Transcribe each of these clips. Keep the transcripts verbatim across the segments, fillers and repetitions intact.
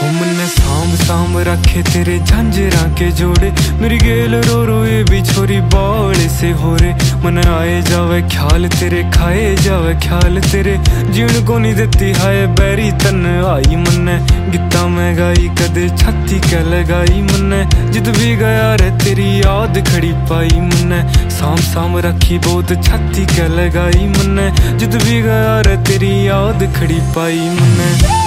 मन्ने सांभ सांभ रखे तेरे झांझरा के जोड़े, मेरी गेल रो रो ये भी छोरी बाले से हो रे। मन आए जावे ख्याल तेरे, खाए जावे ख्याल तेरे, जीण को नहीं देती हाय बैरी तन आई। मन्ने गीता में गाई कदे छाती के लगाई, मन्ने जिद भी गया रे तेरी याद खड़ी पाई। मन्ने सांभ सांभ रखी बहुत छाती के लगाई, मन्ने जिद भी गया रे तेरी याद खड़ी पाई। मन्ने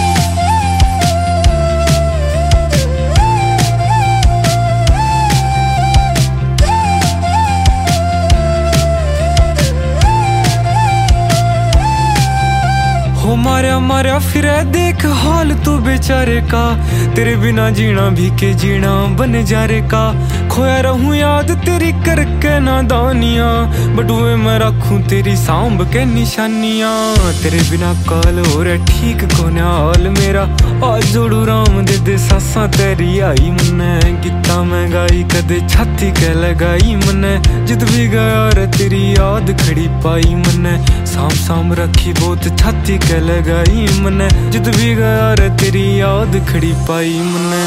हो मारा मारा फिरे देख हाल तू बेचारे का, तेरे बिना जीना भी के जीना बन जा रे का। खोया रहूं याद तेरी करके नादानियां, बटुए मैं रखूं तेरी सांभ के निशानियां। तेरे बिना काल हो रे ठीक कोने हाल मेरा, आज जोड़ू राम दे दे सासा तेरी आई। मन्ने गीता में गाई कदे छाती के लगाई, मन्ने जिद भी गया रे तेरी याद खड़ी पाई। मन्ने सांभ सांभ रखी बहुत छाती के लगाई, मन्ने जिद भी गया रे तेरी याद खड़ी पाई। मन्ने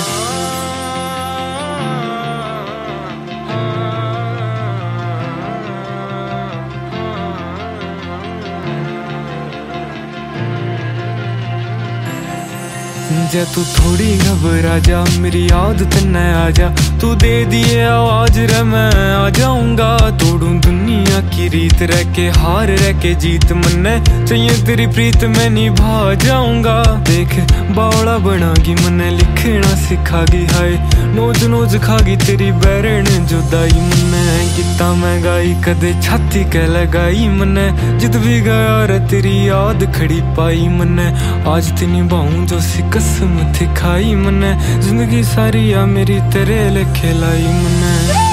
जा तू थोड़ी घबरा जा, मेरी याद तन्ने आ जा, तू दे दिए आवाज रे मैं आ जाऊंगा। तोड़ूं दुनिया की रीत रह के हार रह के जीत, मन्ने चाहिए तेरी प्रीत मैं निभा जाऊंगा। देख बावड़ा बनागी मन्ने लिखना सिखागी, हाय नोज नोज खागी तेरी बैरण जुदाई। मन्ने गीता में गाई कदे छाती के लगाई, मन्ने जिद भी गया रे तेरी याद खड़ी पाई। मन्ने आज ते निभाऊं जो सी कसम थी खाई, मन्ने जिंदगी सारी आ मेरी तेरे लेखे लाई। मन्ने